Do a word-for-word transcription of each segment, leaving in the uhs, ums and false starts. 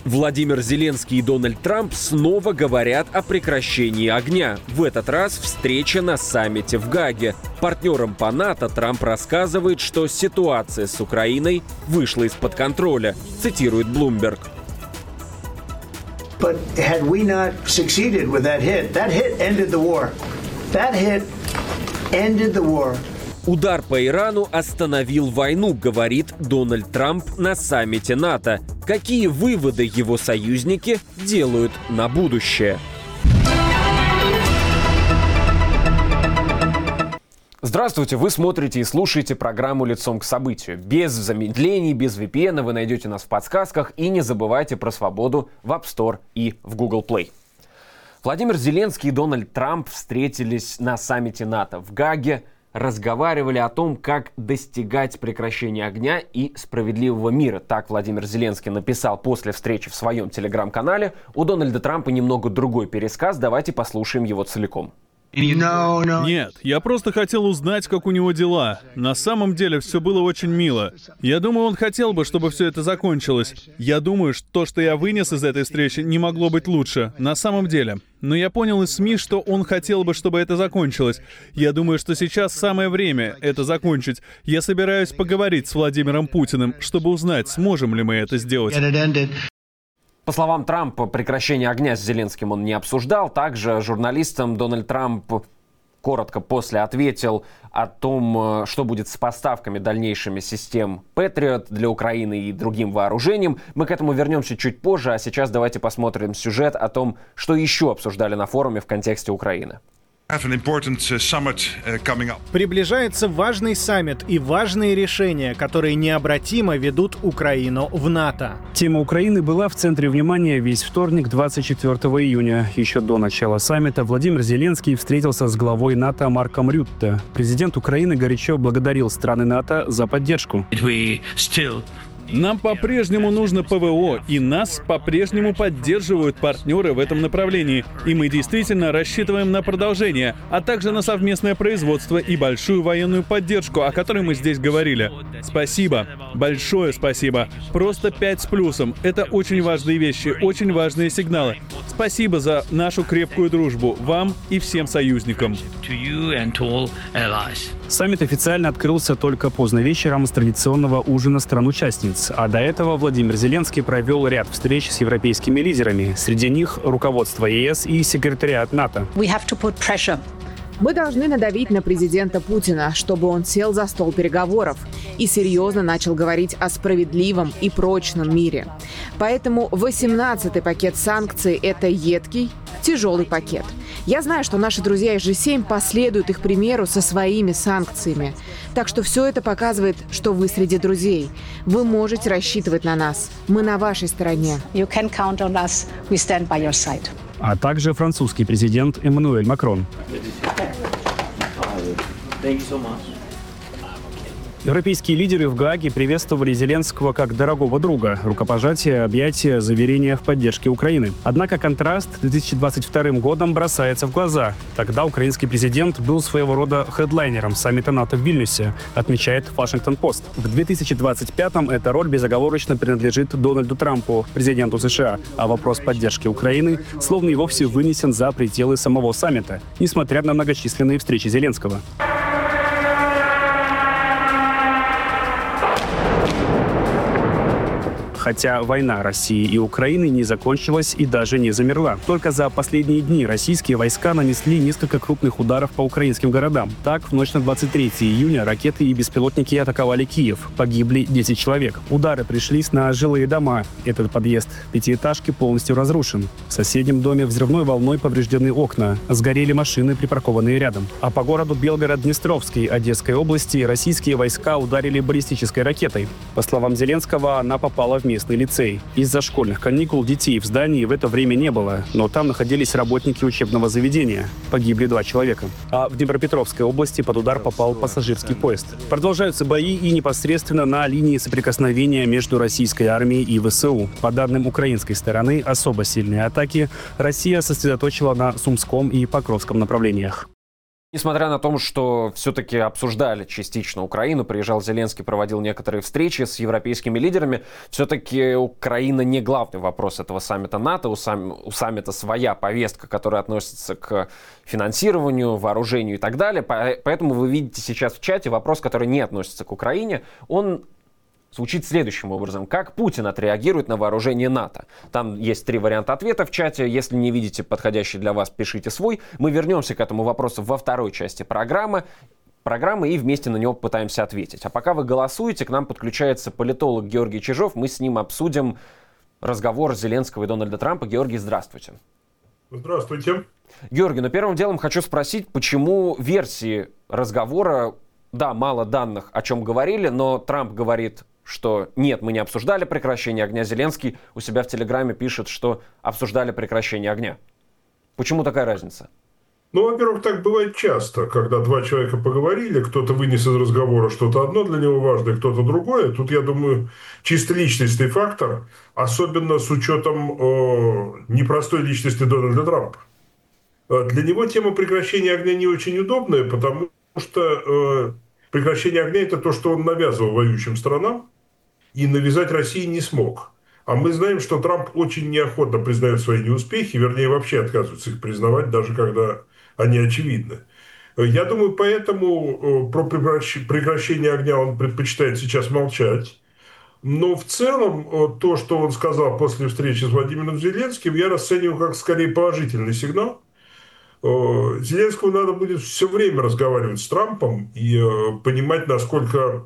Владимир Зеленский и Дональд Трамп снова говорят о прекращении огня. В этот раз встреча на саммите в Гааге. Партнерам по НАТО Трамп рассказывает, что ситуация с Украиной вышла из-под контроля. Цитирует Bloomberg. But had we not succeeded with that hit, that hit ended the war. That hit ended the war. Удар по Ирану остановил войну, говорит Дональд Трамп на саммите НАТО. Какие выводы его союзники делают на будущее? Здравствуйте, вы смотрите и слушаете программу «Лицом к событию». Без замедлений, без ви пи эн вы найдете нас в подсказках, и не забывайте про свободу в App Store и в Google Play. Владимир Зеленский и Дональд Трамп встретились на саммите НАТО в Гааге, разговаривали о том, как достигать прекращения огня и справедливого мира. Так Владимир Зеленский написал после встречи в своем телеграм-канале. У Дональда Трампа немного другой пересказ, давайте послушаем его целиком. No, no. Нет, я просто хотел узнать, как у него дела. На самом деле все было очень мило. Я думаю, он хотел бы, чтобы все это закончилось. Я думаю, что то, что я вынес из этой встречи, не могло быть лучше. На самом деле. Но я понял из СМИ, что он хотел бы, чтобы это закончилось. Я думаю, что сейчас самое время это закончить. Я собираюсь поговорить с Владимиром Путиным, чтобы узнать, сможем ли мы это сделать. По словам Трампа, прекращение огня с Зеленским он не обсуждал. Также журналистам Дональд Трамп коротко после ответил о том, что будет с поставками дальнейшими систем Patriot для Украины и другим вооружением. Мы к этому вернемся чуть позже, а сейчас давайте посмотрим сюжет о том, что еще обсуждали на форуме в контексте Украины. Приближается важный саммит и важные решения, которые необратимо ведут Украину в НАТО. Тема Украины была в центре внимания весь вторник, двадцать четвёртого июня. Еще до начала саммита Владимир Зеленский встретился с главой НАТО Марком Рютте. Президент Украины горячо благодарил страны НАТО за поддержку. Нам по-прежнему нужно ПВО, и нас по-прежнему поддерживают партнеры в этом направлении. И мы действительно рассчитываем на продолжение, а также на совместное производство и большую военную поддержку, о которой мы здесь говорили. Спасибо. Большое спасибо. Просто пять с плюсом. Это очень важные вещи, очень важные сигналы. Спасибо за нашу крепкую дружбу вам и всем союзникам. Саммит официально открылся только поздно вечером с традиционного ужина стран-участниц. А до этого Владимир Зеленский провел ряд встреч с европейскими лидерами. Среди них руководство ЕС и секретариат НАТО. Мы должны надавить на президента Путина, чтобы он сел за стол переговоров и серьезно начал говорить о справедливом и прочном мире. Поэтому восемнадцатый пакет санкций – это едкий, тяжелый пакет. Я знаю, что наши друзья из джи семь последуют их примеру со своими санкциями. Так что все это показывает, что вы среди друзей. Вы можете рассчитывать на нас. Мы на вашей стороне. You can count on us. We stand by your side. А также французский президент Эммануэль Макрон. Европейские лидеры в Гааге приветствовали Зеленского как дорогого друга. Рукопожатие, объятия, заверения в поддержке Украины. Однако контраст с две тысячи двадцать вторым годом бросается в глаза. Тогда украинский президент был своего рода хедлайнером саммита НАТО в Вильнюсе, отмечает Вашингтон-Пост. В две тысячи двадцать пятом эта роль безоговорочно принадлежит Дональду Трампу, президенту США, а вопрос поддержки Украины словно и вовсе вынесен за пределы самого саммита, несмотря на многочисленные встречи Зеленского. Хотя война России и Украины не закончилась и даже не замерла. Только за последние дни российские войска нанесли несколько крупных ударов по украинским городам. Так, в ночь на двадцать третьего июня ракеты и беспилотники атаковали Киев. Погибли десять человек. Удары пришлись на жилые дома. Этот подъезд пятиэтажки полностью разрушен. В соседнем доме взрывной волной повреждены окна. Сгорели машины, припаркованные рядом. А по городу Белгород-Днестровской Одесской области российские войска ударили баллистической ракетой. По словам Зеленского, она попала в местный лицей. Из-за школьных каникул детей в здании в это время не было, но там находились работники учебного заведения. Погибли два человека. А в Днепропетровской области под удар попал пассажирский поезд. Продолжаются бои и непосредственно на линии соприкосновения между российской армией и ВСУ. По данным украинской стороны, особо сильные атаки Россия сосредоточила на Сумском и Покровском направлениях. Несмотря на то, что все-таки обсуждали частично Украину, приезжал Зеленский, проводил некоторые встречи с европейскими лидерами, все-таки Украина не главный вопрос этого саммита НАТО. У, сам, у саммита своя повестка, которая относится к финансированию, вооружению и так далее. Поэтому вы видите сейчас в чате вопрос, который не относится к Украине. Он звучит следующим образом. Как Путин отреагирует на вооружение НАТО? Там есть три варианта ответа в чате. Если не видите подходящий для вас, пишите свой. Мы вернемся к этому вопросу во второй части программы. программы и вместе на него попытаемся ответить. А пока вы голосуете, к нам подключается политолог Георгий Чижов. Мы с ним обсудим разговор Зеленского и Дональда Трампа. Георгий, здравствуйте. Здравствуйте. Георгий, ну первым делом хочу спросить, почему версии разговора, да, мало данных, о чем говорили, но Трамп говорит, что нет, мы не обсуждали прекращение огня. Зеленский у себя в Телеграме пишет, что обсуждали прекращение огня. Почему такая разница? Ну, во-первых, так бывает часто, когда два человека поговорили, кто-то вынес из разговора что-то одно для него важное, кто-то другое. Тут, я думаю, чисто личностный фактор, особенно с учетом э, непростой личности Дональда Трампа. Для него тема прекращения огня не очень удобная, потому что э, прекращение огня – это то, что он навязывал воюющим странам, и навязать России не смог. А мы знаем, что Трамп очень неохотно признает свои неуспехи, вернее, вообще отказывается их признавать, даже когда они очевидны. Я думаю, поэтому про прекращение огня он предпочитает сейчас молчать. Но в целом то, что он сказал после встречи с Владимиром Зеленским, я расцениваю как скорее положительный сигнал. Зеленскому надо будет все время разговаривать с Трампом и понимать, насколько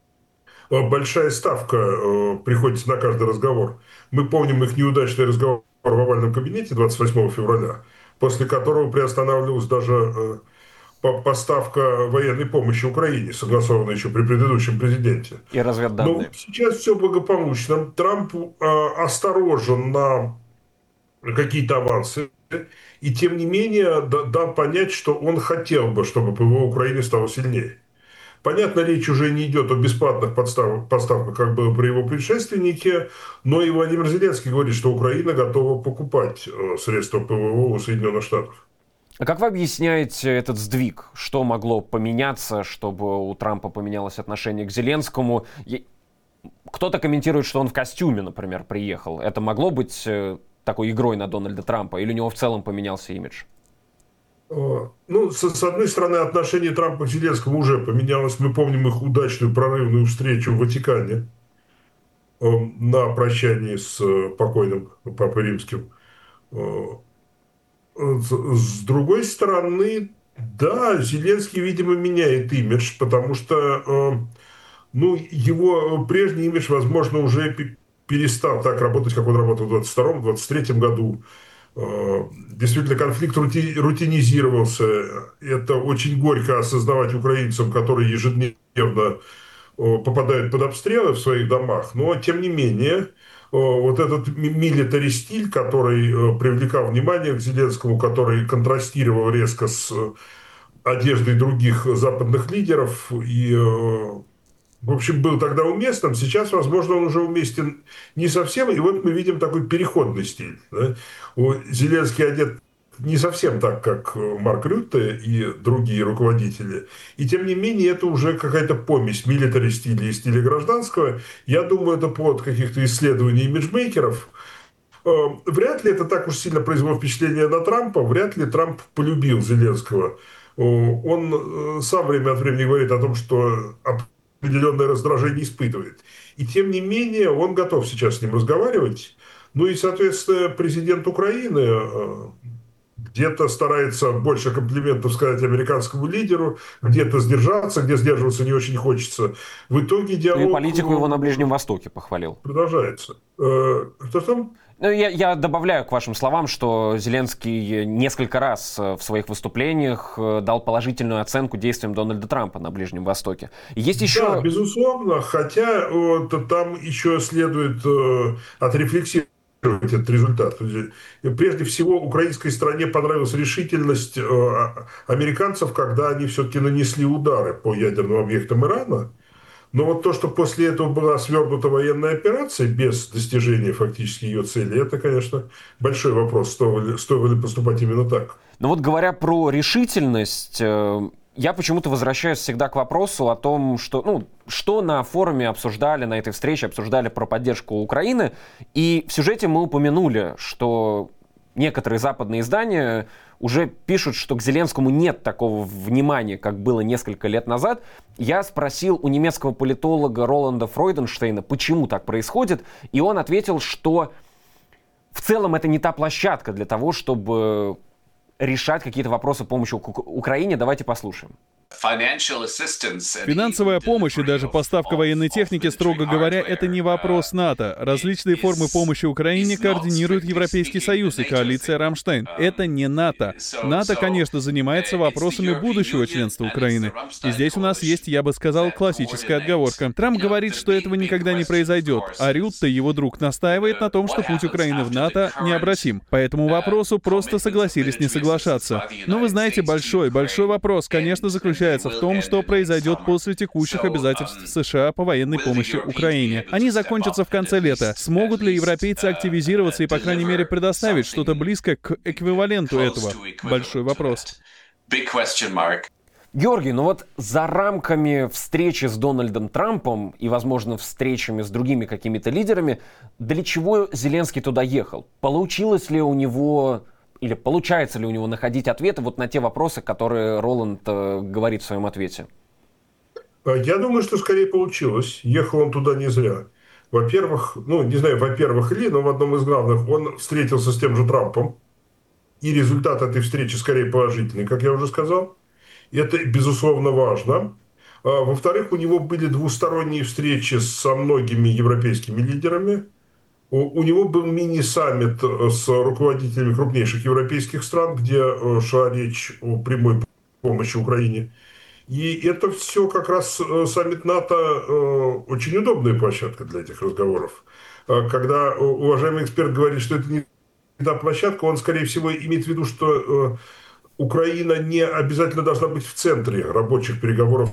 большая ставка приходится на каждый разговор. Мы помним их неудачный разговор в овальном кабинете двадцать восьмого февраля, после которого приостанавливалась даже поставка военной помощи Украине, согласованная еще при предыдущем президенте. И разведданные. Но сейчас все благополучно. Трамп осторожен на какие-то авансы. И тем не менее дал понять, что он хотел бы, чтобы ПВО Украины стало сильнее. Понятно, речь уже не идет о бесплатных подставках, поставках, как было при его предшественнике, но и Владимир Зеленский говорит, что Украина готова покупать средства ПВО у Соединенных Штатов. А как вы объясняете этот сдвиг? Что могло поменяться, чтобы у Трампа поменялось отношение к Зеленскому? Кто-то комментирует, что он в костюме, например, приехал. Это могло быть такой игрой на Дональда Трампа? Или у него в целом поменялся имидж? Ну, с, с одной стороны, отношение Трампа к Зеленскому уже поменялось. Мы помним их удачную прорывную встречу в Ватикане э, на прощании с э, покойным Папой Римским. Э, с, с другой стороны, да, Зеленский, видимо, меняет имидж, потому что э, ну, его прежний имидж, возможно, уже перестал так работать, как он работал в двадцать втором — двадцать третьем году. Действительно, конфликт рутинизировался. Это очень горько осознавать украинцам, которые ежедневно попадают под обстрелы в своих домах. Но, тем не менее, вот этот милитари стиль, который привлекал внимание к Зеленскому, который контрастировал резко с одеждой других западных лидеров и... в общем, был тогда уместным, сейчас, возможно, он уже уместен не совсем, и вот мы видим такой переходный стиль. Да? Зеленский одет не совсем так, как Марк Рютте и другие руководители, и тем не менее это уже какая-то помесь милитари стиля и стиля гражданского. Я думаю, это плод каких-то исследований имиджмейкеров. Вряд ли это так уж сильно произвело впечатление на Трампа, вряд ли Трамп полюбил Зеленского. Он сам время от времени говорит о том, что определенное раздражение испытывает. И тем не менее, он готов сейчас с ним разговаривать. Ну и, соответственно, президент Украины где-то старается больше комплиментов сказать американскому лидеру, где-то сдержаться, где сдерживаться не очень хочется. В итоге диалог... Ну и политику его на Ближнем Востоке похвалил. Продолжается. Что там? Ну, я, я добавляю к вашим словам, что Зеленский несколько раз в своих выступлениях дал положительную оценку действиям Дональда Трампа на Ближнем Востоке. Есть еще... Да, безусловно, хотя вот, там еще следует э, отрефлексировать этот результат. Прежде всего, украинской стране понравилась решительность э, американцев, когда они все-таки нанесли удары по ядерным объектам Ирана. Но вот то, что после этого была свернута военная операция без достижения фактически ее цели, это, конечно, большой вопрос, стоило ли, стоило ли поступать именно так. Но вот говоря про решительность, я почему-то возвращаюсь всегда к вопросу о том, что, ну, что на форуме обсуждали, на этой встрече обсуждали про поддержку Украины. И в сюжете мы упомянули, что некоторые западные издания уже пишут, что к Зеленскому нет такого внимания, как было несколько лет назад. Я спросил у немецкого политолога Роланда Фройденштейна, почему так происходит, и он ответил, что в целом это не та площадка для того, чтобы решать какие-то вопросы помощи Украине. Давайте послушаем. Финансовая помощь и даже поставка военной техники, строго говоря, это не вопрос НАТО. Различные формы помощи Украине координирует Европейский Союз и коалиция «Рамштайн». Это не НАТО. НАТО, конечно, занимается вопросами будущего членства Украины. И здесь у нас есть, я бы сказал, классическая отговорка. Трамп говорит, что этого никогда не произойдет, а Рютте, его друг, настаивает на том, что путь Украины в НАТО необратим. По этому вопросу просто согласились не соглашаться. Но вы знаете, большой, большой вопрос, конечно, заключается в том, что произойдет после текущих обязательств США по военной помощи Украине. Они закончатся в конце лета. Смогут ли европейцы активизироваться и, по крайней мере, предоставить что-то близкое к эквиваленту этого? Большой вопрос. Георгий, ну вот за рамками встречи с Дональдом Трампом и, возможно, встречами с другими какими-то лидерами, для чего Зеленский туда ехал? Получилось ли у него... Или получается ли у него находить ответы вот на те вопросы, которые Роланд э, говорит в своем ответе? Я думаю, что скорее получилось. Ехал он туда не зря. Во-первых, ну, не знаю, во-первых ли, но в одном из главных он встретился с тем же Трампом. И результат этой встречи скорее положительный, как я уже сказал. И это, безусловно, важно. А, во-вторых, у него были двусторонние встречи со многими европейскими лидерами. У него был мини-саммит с руководителями крупнейших европейских стран, где шла речь о прямой помощи Украине. И это все как раз саммит НАТО очень удобная площадка для этих разговоров. Когда уважаемый эксперт говорит, что это не та площадка, он, скорее всего, имеет в виду, что Украина не обязательно должна быть в центре рабочих переговоров.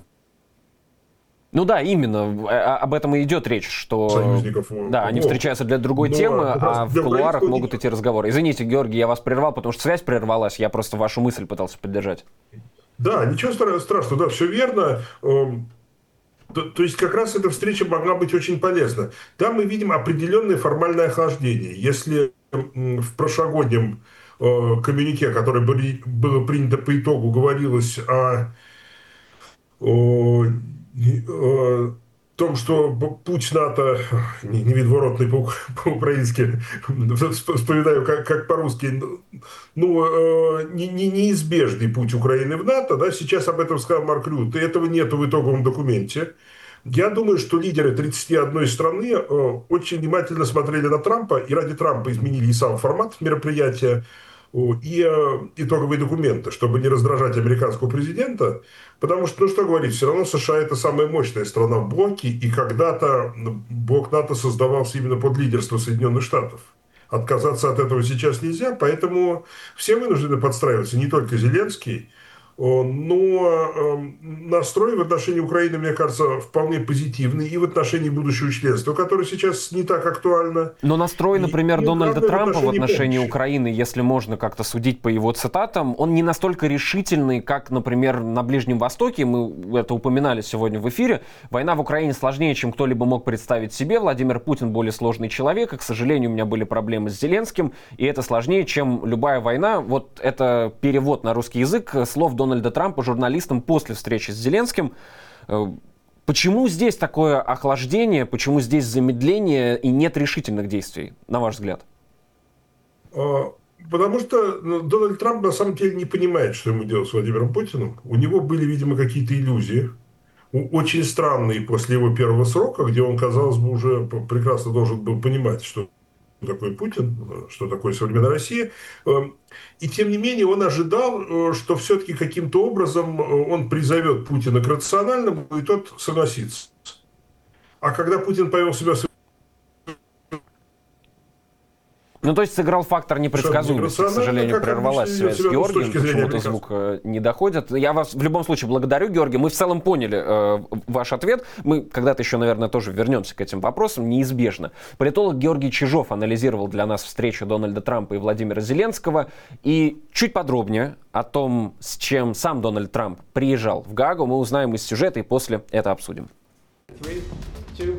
Ну да, именно. Об этом и идет речь, что союзников. Да, они встречаются для другой Но темы, а в кулуарах происходит... могут идти разговоры. Извините, Георгий, я вас прервал, потому что связь прервалась, я просто вашу мысль пытался поддержать. Да, ничего страшного, да, все верно. То, то есть как раз эта встреча могла быть очень полезна. Там мы видим определенное формальное охлаждение. Если в прошлогоднем коммюнике, которое было принято по итогу, говорилось о... о том, что путь НАТО, не, не видворотный по-украински, вспоминаю как, как по-русски, ну, не, не, неизбежный путь Украины в НАТО, да, сейчас об этом сказал Марк Рютте, этого нету в итоговом документе. Я думаю, что лидеры тридцати одной страны очень внимательно смотрели на Трампа, и ради Трампа изменили и сам формат мероприятия, и итоговые документы, чтобы не раздражать американского президента, потому что, ну что говорить, все равно США это самая мощная страна в блоке, и когда-то блок НАТО создавался именно под лидерство Соединенных Штатов. Отказаться от этого сейчас нельзя, поэтому все вынуждены подстраиваться, не только Зеленский. Но настрой в отношении Украины, мне кажется, вполне позитивный и в отношении будущего членства, которое сейчас не так актуально. Но настрой, например, и, Дональда и Трампа в отношении, в отношении помощи. Украины, если можно как-то судить по его цитатам, он не настолько решительный, как, например, на Ближнем Востоке. Мы это упоминали сегодня в эфире. Война в Украине сложнее, чем кто-либо мог представить себе. Владимир Путин более сложный человек, и, к сожалению, у меня были проблемы с Зеленским, и это сложнее, чем любая война. Вот это перевод на русский язык слов Дональда Дональда Трампа журналистам после встречи с Зеленским. Почему здесь такое охлаждение, почему здесь замедление и нет решительных действий, на ваш взгляд? Потому что Дональд Трамп на самом деле не понимает, что ему делать с Владимиром Путиным. У него были, видимо, какие-то иллюзии, очень странные после его первого срока, где он, казалось бы, уже прекрасно должен был понимать, что такой Путин, что такое современная Россия. И тем не менее он ожидал, что все-таки каким-то образом он призовет Путина к рациональному, и тот согласится. А когда Путин повел себя Ну, то есть сыграл фактор непредсказуемости. К сожалению, прервалась связь с Георгием, почему-то звук не доходит. Я вас в любом случае благодарю, Георгий. Мы в целом поняли э, ваш ответ. Мы когда-то еще, наверное, тоже вернемся к этим вопросам, неизбежно. Политолог Георгий Чижов анализировал для нас встречу Дональда Трампа и Владимира Зеленского. И чуть подробнее о том, с чем сам Дональд Трамп приезжал в Гаагу, мы узнаем из сюжета и после это обсудим. Three, two,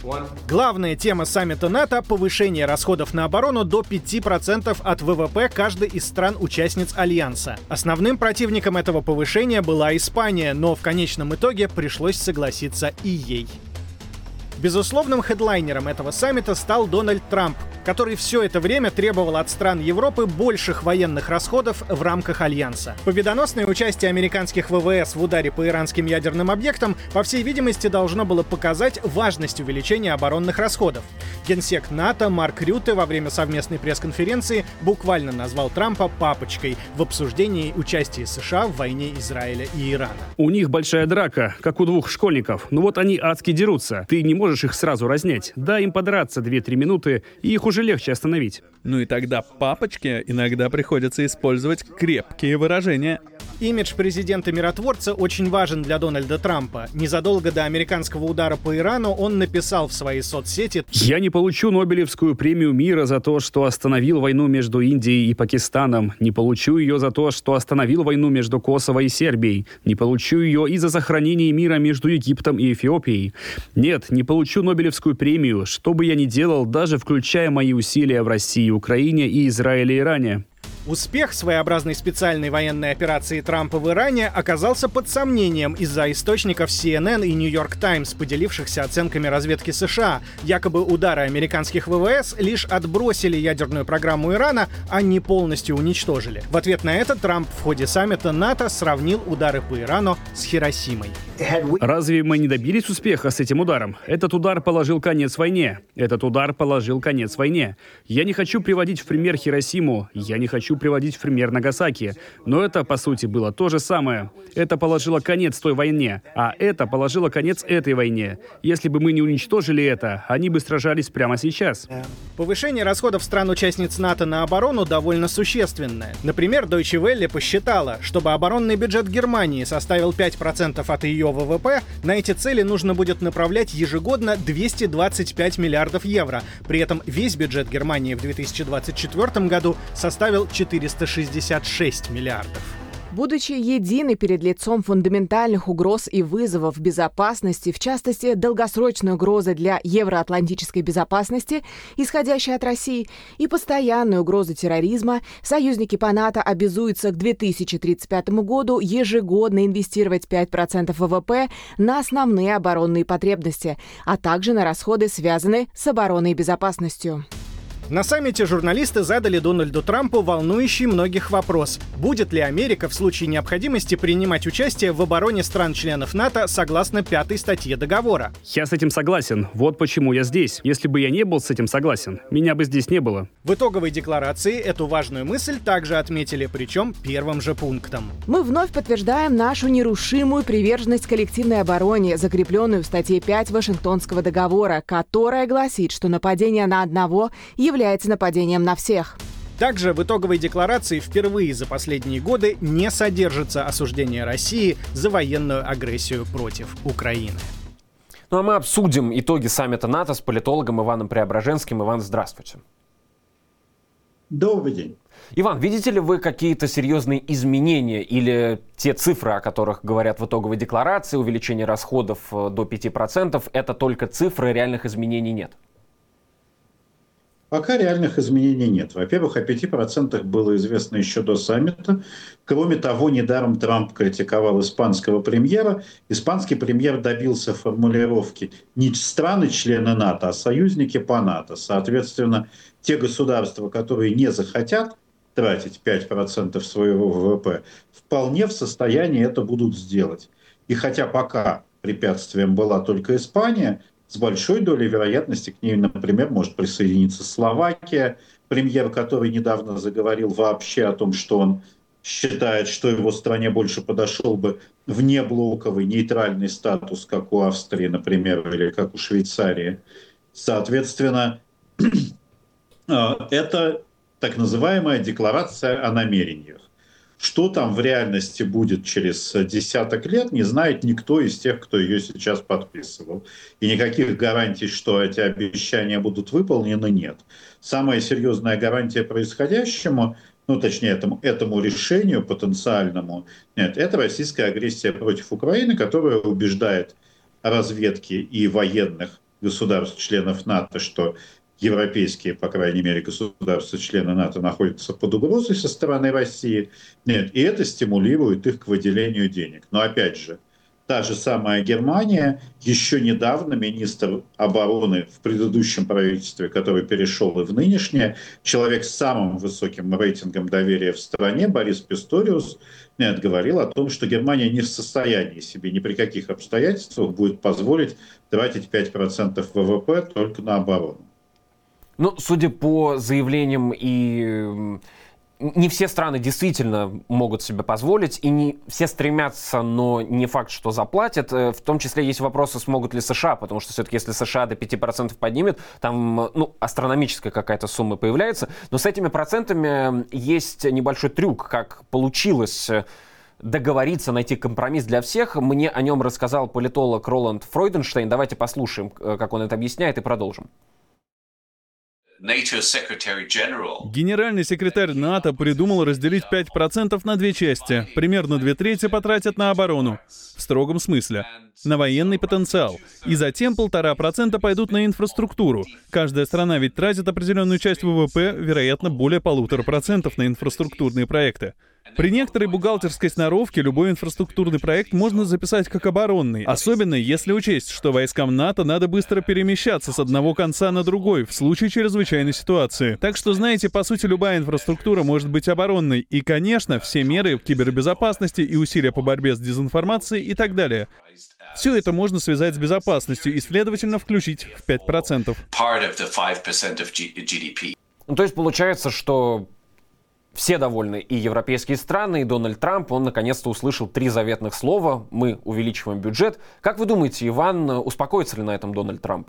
Главная тема саммита НАТО — повышение расходов на оборону до пяти процентов от ВВП каждой из стран-участниц Альянса. Основным противником этого повышения была Испания, но в конечном итоге пришлось согласиться и ей. Безусловным хедлайнером этого саммита стал Дональд Трамп, который все это время требовал от стран Европы больших военных расходов в рамках Альянса. Победоносное участие американских ВВС в ударе по иранским ядерным объектам, по всей видимости, должно было показать важность увеличения оборонных расходов. Генсек НАТО Марк Рютте во время совместной пресс-конференции буквально назвал Трампа «папочкой» в обсуждении участия США в войне Израиля и Ирана. У них большая драка, как у двух школьников. Ну вот они адски дерутся. Ты не можешь их сразу разнять. Дай им подраться две-три минуты, и их уже легче остановить. Ну и тогда папочке иногда приходится использовать крепкие выражения. Имидж президента-миротворца очень важен для Дональда Трампа. Незадолго до американского удара по Ирану он написал в своей соцсети: «Я не получу Нобелевскую премию мира за то, что остановил войну между Индией и Пакистаном. Не получу ее за то, что остановил войну между Косово и Сербией. Не получу ее из-за сохранения мира между Египтом и Эфиопией. Нет, не получу Нобелевскую премию, что бы я ни делал, даже включая мои усилия в России, Украине и Израиле и Иране». Успех своеобразной специальной военной операции Трампа в Иране оказался под сомнением из-за источников си эн эн и New York Times, поделившихся оценками разведки США. Якобы удары американских ВВС лишь отбросили ядерную программу Ирана, а не полностью уничтожили. В ответ на это Трамп в ходе саммита НАТО сравнил удары по Ирану с Хиросимой. Разве мы не добились успеха с этим ударом? Этот удар положил конец войне. Этот удар положил конец войне. Я не хочу приводить в пример Хиросиму. Я не хочу приводить в пример Нагасаки. Но это, по сути, было то же самое. Это положило конец той войне, а это положило конец этой войне. Если бы мы не уничтожили это, они бы сражались прямо сейчас. Повышение расходов стран-участниц НАТО на оборону довольно существенное. Например, Deutsche Welle посчитала, чтобы оборонный бюджет Германии составил пять процентов от ее ВВП, на эти цели нужно будет направлять ежегодно двести двадцать пять миллиардов евро. При этом весь бюджет Германии в две тысячи двадцать четвёртом году составил четыреста шестьдесят шесть миллиардов. Будучи единой перед лицом фундаментальных угроз и вызовов безопасности, в частности, долгосрочной угрозы для евроатлантической безопасности, исходящей от России, и постоянной угрозы терроризма, союзники по НАТО обязуются к две тысячи тридцать пятому году ежегодно инвестировать пять процентов ВВП на основные оборонные потребности, а также на расходы, связанные с обороной и безопасностью. На саммите журналисты задали Дональду Трампу волнующий многих вопрос: будет ли Америка в случае необходимости принимать участие в обороне стран-членов НАТО согласно пятой статье договора? Я с этим согласен. Вот почему я здесь. Если бы я не был с этим согласен, меня бы здесь не было. В итоговой декларации эту важную мысль также отметили, причем первым же пунктом. Мы вновь подтверждаем нашу нерушимую приверженность коллективной обороне, закрепленную в статье пять Вашингтонского договора, которая гласит, что нападение на одного является является нападением на всех. Также в итоговой декларации впервые за последние годы не содержится осуждение России за военную агрессию против Украины. Ну а мы обсудим итоги саммита НАТО с политологом Иваном Преображенским. Иван, здравствуйте. Добрый день. Иван, видите ли вы какие-то серьезные изменения или те цифры, о которых говорят в итоговой декларации, увеличение расходов до пяти процентов, это только цифры, реальных изменений нет? Пока реальных изменений нет. Во-первых, о пяти процентах было известно еще до саммита. Кроме того, недаром Трамп критиковал испанского премьера. Испанский премьер добился формулировки не страны-члены НАТО, а союзники по НАТО. Соответственно, те государства, которые не захотят тратить пять процентов своего ВВП, вполне в состоянии это будут сделать. И хотя пока препятствием была только Испания, с большой долей вероятности к ней, например, может присоединиться Словакия, премьер, который недавно заговорил вообще о том, что он считает, что его стране больше подошел бы внеблоковый нейтральный статус, как у Австрии, например, или как у Швейцарии. Соответственно, это так называемая декларация о намерениях. Что там в реальности будет через десяток лет, не знает никто из тех, кто ее сейчас подписывал. И никаких гарантий, что эти обещания будут выполнены, нет. Самая серьезная гарантия происходящему, ну, точнее, этому, этому решению потенциальному, нет, это российская агрессия против Украины, которая убеждает разведки и военных государств-членов НАТО, что европейские, по крайней мере, государства-члены НАТО находятся под угрозой со стороны России. Нет, и это стимулирует их к выделению денег. Но опять же, та же самая Германия, еще недавно министр обороны в предыдущем правительстве, который перешел и в нынешнее, человек с самым высоким рейтингом доверия в стране, Борис Писториус, нет, говорил о том, что Германия не в состоянии себе ни при каких обстоятельствах будет позволить тратить пять процентов ВВП только на оборону. Ну, судя по заявлениям, и не все страны действительно могут себе позволить, и не все стремятся, но не факт, что заплатят. В том числе есть вопросы, смогут ли США, потому что все-таки если США до пяти процентов поднимет, там, ну, астрономическая какая-то сумма появляется. Но с этими процентами есть небольшой трюк, как получилось договориться, найти компромисс для всех. Мне о нем рассказал политолог Роланд Фройденштейн. Давайте послушаем, как он это объясняет, и продолжим. Генеральный секретарь НАТО придумал разделить пять процентов на две части. Примерно две трети потратят на оборону. В строгом смысле. На военный потенциал. И затем полтора процента пойдут на инфраструктуру. Каждая страна ведь тратит определенную часть ВВП, вероятно, более полутора процентов на инфраструктурные проекты. При некоторой бухгалтерской сноровке любой инфраструктурный проект можно записать как оборонный, особенно если учесть, что войскам НАТО надо быстро перемещаться с одного конца на другой в случае чрезвычайной ситуации. Так что, знаете, по сути, любая инфраструктура может быть оборонной. И, конечно, все меры кибербезопасности и усилия по борьбе с дезинформацией и так далее. Все это можно связать с безопасностью и, следовательно, включить в пять процентов. Ну, то есть получается, что все довольны, и европейские страны, и Дональд Трамп, он наконец-то услышал три заветных слова: мы увеличиваем бюджет. Как вы думаете, Иван, успокоится ли на этом Дональд Трамп?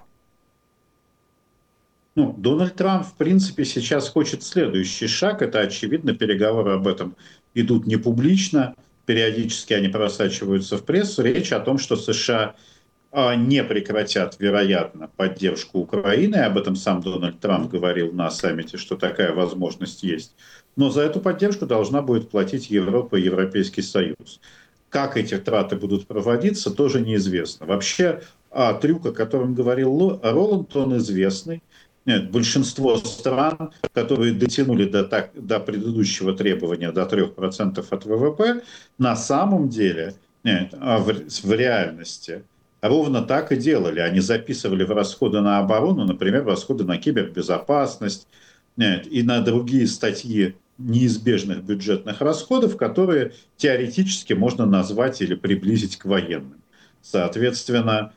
Ну, Дональд Трамп, в принципе, сейчас хочет следующий шаг. Это, очевидно, переговоры об этом идут не публично. Периодически они просачиваются в прессу. Речь о том, что США не прекратят, вероятно, поддержку Украины. Об этом сам Дональд Трамп говорил на саммите, что такая возможность есть. Но за эту поддержку должна будет платить Европа и Европейский Союз. Как эти траты будут проводиться, тоже неизвестно. Вообще, а, трюк, о котором говорил Роланд, он известный. Нет, большинство стран, которые дотянули до, так, до предыдущего требования, до трёх процентов от ВВП, на самом деле, нет, в, в реальности ровно так и делали. Они записывали в расходы на оборону, например, расходы на кибербезопасность, нет, и на другие статьи неизбежных бюджетных расходов, которые теоретически можно назвать или приблизить к военным. Соответственно,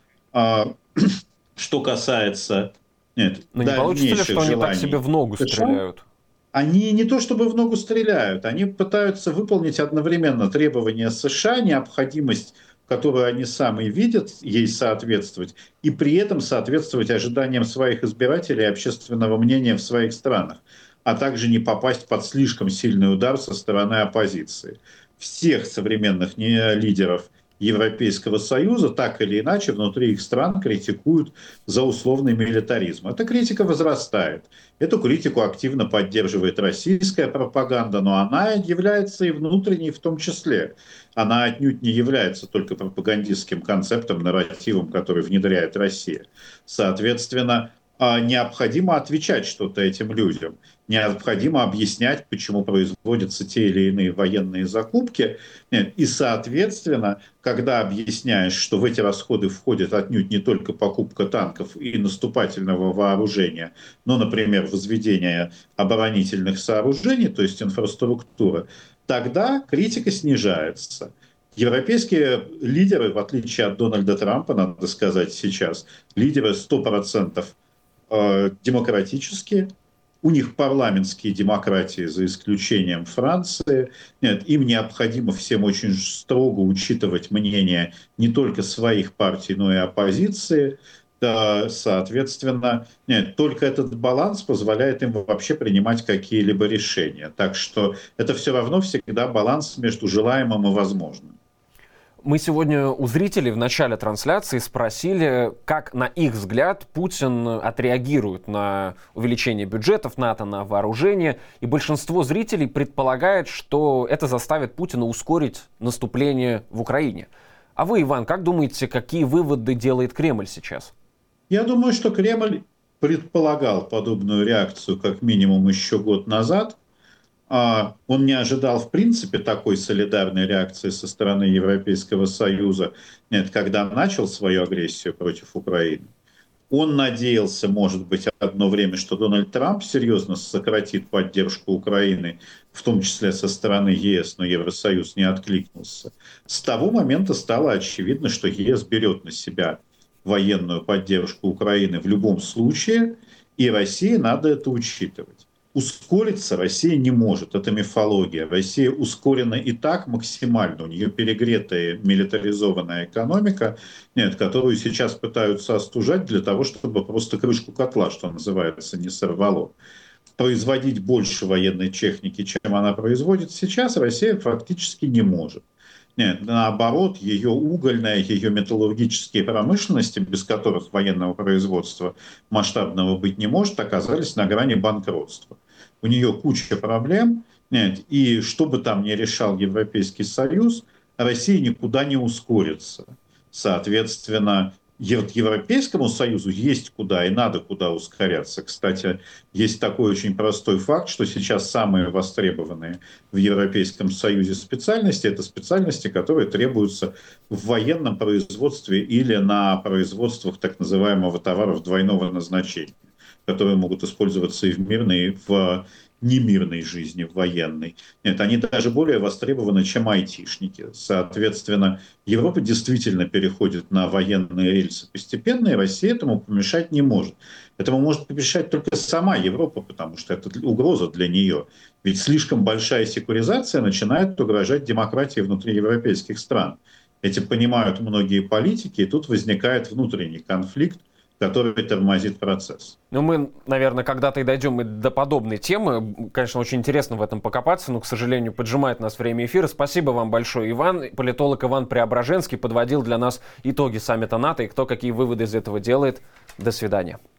что касается нет, Но не получится ли, что они так себе в ногу стреляют? Они не то чтобы в ногу стреляют, они пытаются выполнить одновременно требования США, необходимость, которую они сами видят, ей соответствовать, и при этом соответствовать ожиданиям своих избирателей и общественного мнения в своих странах, а также не попасть под слишком сильный удар со стороны оппозиции. Всех современных лидеров Европейского Союза так или иначе внутри их стран критикуют за условный милитаризм. Эта критика возрастает. Эту критику активно поддерживает российская пропаганда, но она является и внутренней в том числе. Она отнюдь не является только пропагандистским концептом, нарративом, который внедряет Россия. Соответственно, необходимо отвечать что-то этим людям. Необходимо объяснять, почему производятся те или иные военные закупки. И, соответственно, когда объясняешь, что в эти расходы входит отнюдь не только покупка танков и наступательного вооружения, но, например, возведение оборонительных сооружений, то есть инфраструктура, тогда критика снижается. Европейские лидеры, в отличие от Дональда Трампа, надо сказать сейчас, лидеры сто процентов демократические, у них парламентские демократии, за исключением Франции. Нет, им необходимо всем очень строго учитывать мнение не только своих партий, но и оппозиции. Соответственно, нет, только этот баланс позволяет им вообще принимать какие-либо решения. Так что это все равно всегда баланс между желаемым и возможным. Мы сегодня у зрителей в начале трансляции спросили, как, на их взгляд, Путин отреагирует на увеличение бюджетов НАТО, на вооружение. И большинство зрителей предполагает, что это заставит Путина ускорить наступление в Украине. А вы, Иван, как думаете, какие выводы делает Кремль сейчас? Я думаю, что Кремль предполагал подобную реакцию как минимум еще год назад. Он не ожидал, в принципе, такой солидарной реакции со стороны Европейского Союза, нет, когда начал свою агрессию против Украины. Он надеялся, может быть, одно время, что Дональд Трамп серьезно сократит поддержку Украины, в том числе со стороны ЕС, но Евросоюз не откликнулся. С того момента стало очевидно, что ЕС берет на себя военную поддержку Украины в любом случае, и России надо это учитывать. Ускориться Россия не может, это мифология. Россия ускорена и так максимально, у нее перегретая милитаризованная экономика, нет, которую сейчас пытаются остужать для того, чтобы просто крышку котла, что называется, не сорвало. Производить больше военной техники, чем она производит сейчас, Россия фактически не может. Нет, наоборот, ее угольная, ее металлургические промышленности, без которых военного производства масштабного быть не может, оказались на грани банкротства. У нее куча проблем, нет, и что бы там ни решал Европейский Союз, Россия никуда не ускорится. Соответственно, Европейскому Союзу есть куда и надо куда ускоряться. Кстати, есть такой очень простой факт, что сейчас самые востребованные в Европейском Союзе специальности – это специальности, которые требуются в военном производстве или на производствах так называемого товаров двойного назначения, которые могут использоваться и в мирной, и в немирной жизни, в военной. Нет, они даже более востребованы, чем айтишники. Соответственно, Европа действительно переходит на военные рельсы постепенно, и Россия этому помешать не может. Этому может помешать только сама Европа, потому что это угроза для нее. Ведь слишком большая секуризация начинает угрожать демократии внутри европейских стран. Эти понимают многие политики, и тут возникает внутренний конфликт, который тормозит процесс. Ну, мы, наверное, когда-то и дойдем и до подобной темы. Конечно, очень интересно в этом покопаться, но, к сожалению, поджимает нас время эфира. Спасибо вам большое, Иван. Политолог Иван Преображенский подводил для нас итоги саммита НАТО и кто какие выводы из этого делает. До свидания.